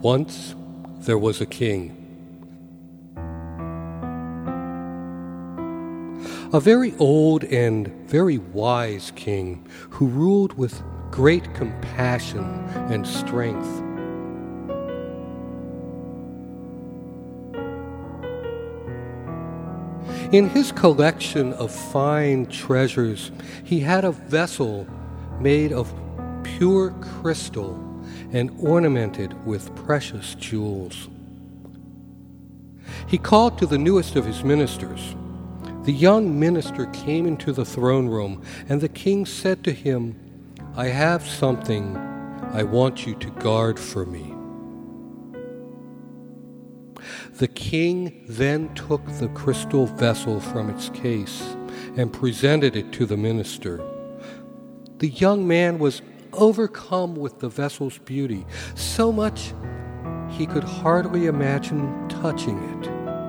Once there was a king. A very old and very wise king who ruled with great compassion and strength. In his collection of fine treasures, he had a vessel made of pure crystal and ornamented with precious jewels. He called to the newest of his ministers. The young minister came into the throne room, and the king said to him, "I have something I want you to guard for me." The king then took the crystal vessel from its case and presented it to the minister. The young man was overcome with the vessel's beauty, so much he could hardly imagine touching it.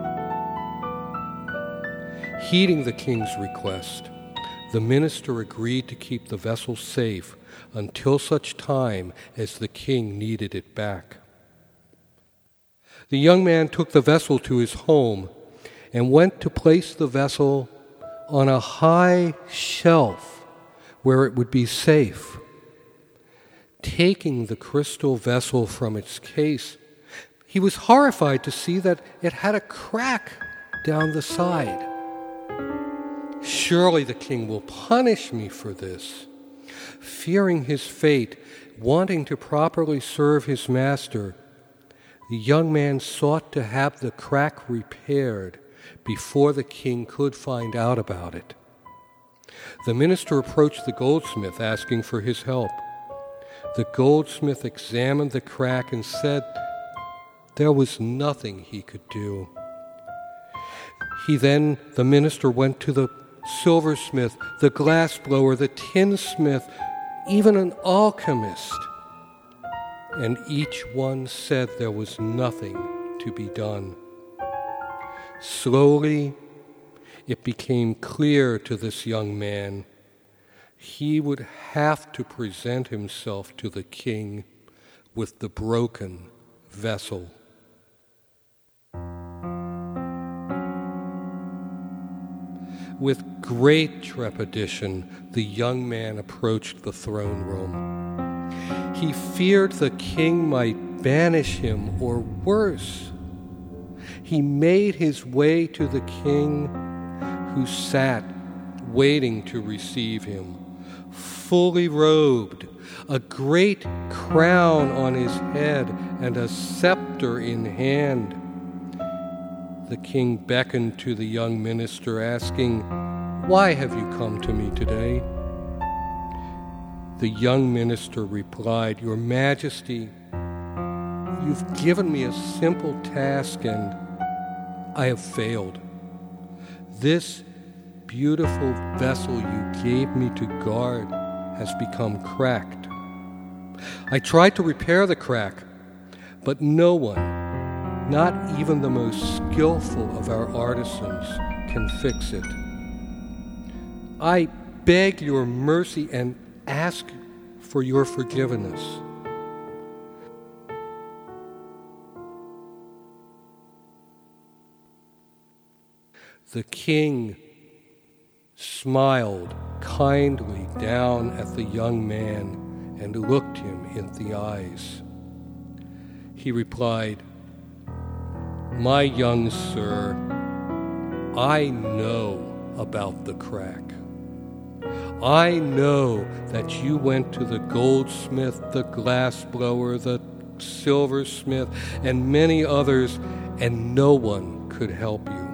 Heeding the king's request, the minister agreed to keep the vessel safe until such time as the king needed it back. The young man took the vessel to his home and went to place the vessel on a high shelf where it would be safe. Taking the crystal vessel from its case, he was horrified to see that it had a crack down the side. "Surely the king will punish me for this." Fearing his fate, wanting to properly serve his master, the young man sought to have the crack repaired before the king could find out about it. The minister approached the goldsmith asking for his help. The goldsmith examined the crack and said there was nothing he could do. The minister went to the silversmith, the glassblower, the tinsmith, even an alchemist, and each one said there was nothing to be done. Slowly, it became clear to this young man he would have to present himself to the king with the broken vessel. With great trepidation, the young man approached the throne room. He feared the king might banish him, or worse. He made his way to the king, who sat waiting to receive him, fully robed, a great crown on his head and a scepter in hand. The king beckoned to the young minister, asking, "Why have you come to me today?" The young minister replied, "Your Majesty, you've given me a simple task and I have failed. This beautiful vessel you gave me to guard has become cracked. I tried to repair the crack, but no one, not even the most skillful of our artisans, can fix it. I beg your mercy and ask for your forgiveness." The king smiled kindly down at the young man and looked him in the eyes. He replied, "My young sir, I know about the crack. I know that you went to the goldsmith, the glassblower, the silversmith, and many others, and no one could help you.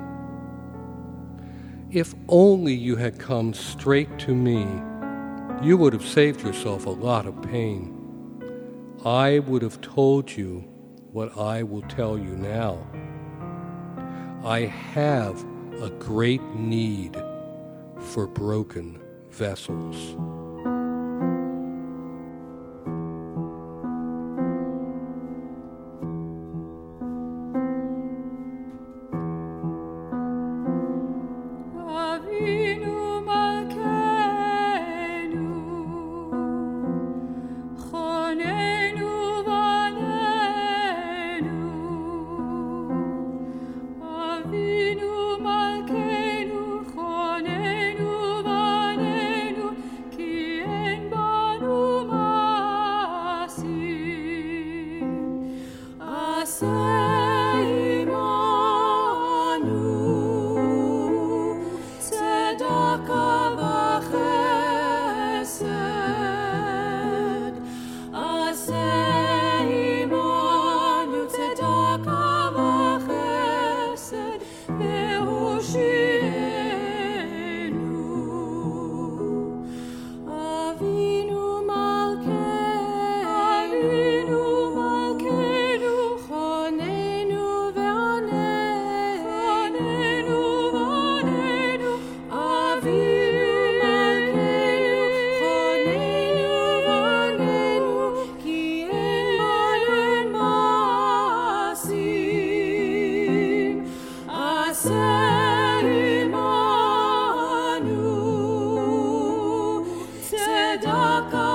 If only you had come straight to me, you would have saved yourself a lot of pain. I would have told you what I will tell you now. I have a great need for broken vessels." tzedakah.